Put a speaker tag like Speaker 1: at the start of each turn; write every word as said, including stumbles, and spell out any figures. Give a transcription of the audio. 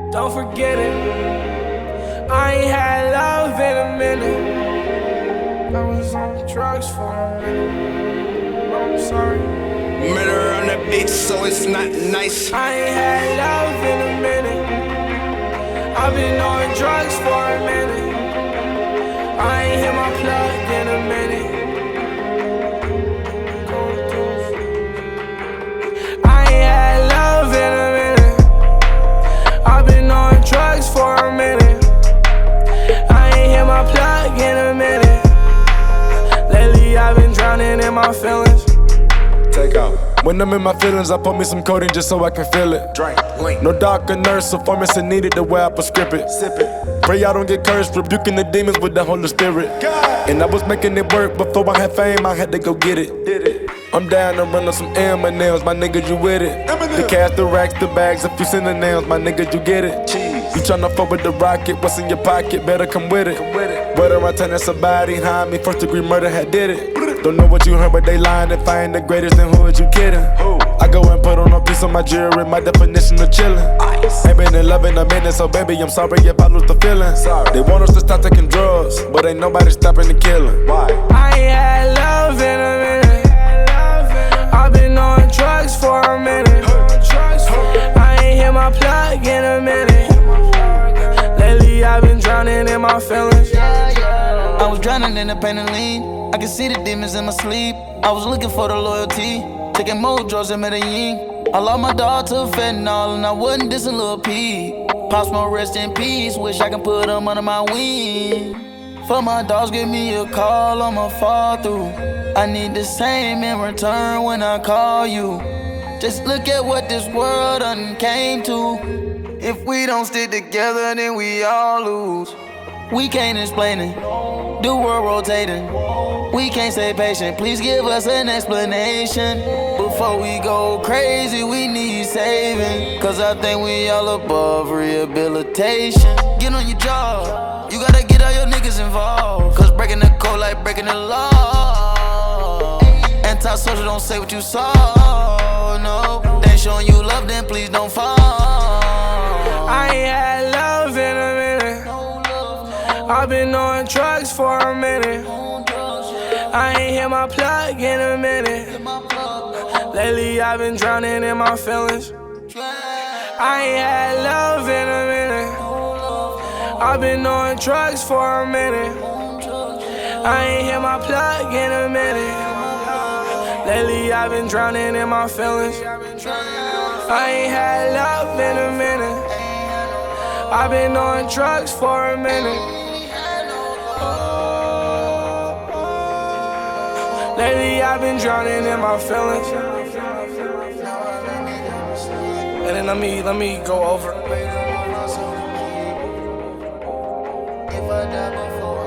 Speaker 1: Don't forget it. I ain't had love in a minute. I was on drugs for a minute. I'm sorry.
Speaker 2: Murder on the beach, so it's not nice.
Speaker 1: I ain't had love in a minute. I've been on drugs for a minute. I ain't hit my plug in a minute. I ain't had love in a minute. I've been on drugs for a minute. I ain't hit my plug in a minute. Lately I've been drowning in my feelings.
Speaker 2: Take out.
Speaker 3: When I'm in my feelings, I put me some codeine just so I can feel it.
Speaker 2: Drink, link.
Speaker 3: No doctor, nurse, or pharmacy needed the way I prescribe it.
Speaker 2: Sip it.
Speaker 3: Pray I don't get cursed, rebuking the demons with the Holy Spirit.
Speaker 2: God.
Speaker 3: And I was making it work before I had fame, I had to go get it.
Speaker 2: Did it.
Speaker 3: I'm down to run on some M and M's, my nigga, you with it.
Speaker 2: Eminem.
Speaker 3: The cash, the racks, the bags, a few synonyms, my nigga, you get it.
Speaker 2: Cheese.
Speaker 3: You tryna fuck with the rocket, what's in your pocket, better come with it.
Speaker 2: Come with it.
Speaker 3: Whether I turn somebody behind me, first degree murder had did it. Don't know what you heard, but they lying. If I ain't the greatest, then who is you kidding?
Speaker 2: Who?
Speaker 3: I go and put on a piece of my jewelry, my definition of chillin'.
Speaker 2: Ice.
Speaker 3: Ain't been in love in a minute, so baby, I'm sorry if I lose the feeling.
Speaker 2: Sorry.
Speaker 3: They want us to stop taking drugs, but ain't nobody stopping the killing.
Speaker 2: Why?
Speaker 1: I ain't had love in a minute. I've been on drugs for a minute. I ain't hit my plug in a minute. Lately I've been drowning in my feelings.
Speaker 4: I was drowning in the pain and lean. I can see the demons in my sleep. I was looking for the loyalty, taking more drugs in Medellin. I lost my dog to fentanyl and I wasn't dissing Lil P. Pops Smoke, rest in peace, wish I could put him under my wing. For my dogs, give me a call, I'ma fall through. I need the same in return when I call you. Just look at what this world done came to. If we don't stick together, then we all lose. We can't explain it, the world rotating. We can't stay patient, please give us an explanation. Before we go crazy, we need saving. Cause I think we all above rehabilitation. Get on your job, you gotta get all your niggas involved. Cause breaking the code like breaking the law. Anti-social, don't say what you saw, no. They ain't showing you love, then please don't fall.
Speaker 1: I ain't had love in a minute. I've been on drugs for a minute. I ain't hit my plug in a minute. Lately I've been drowning in my feelings. I ain't had love in a minute. I've been on drugs for a minute. I ain't hit my plug in a minute. Lately I've been drowning in my feelings. I ain't had love in a minute. I've been on drugs for a minute. Lately I've been drowning in my feelings. And then let me, let me go over.
Speaker 4: If I die before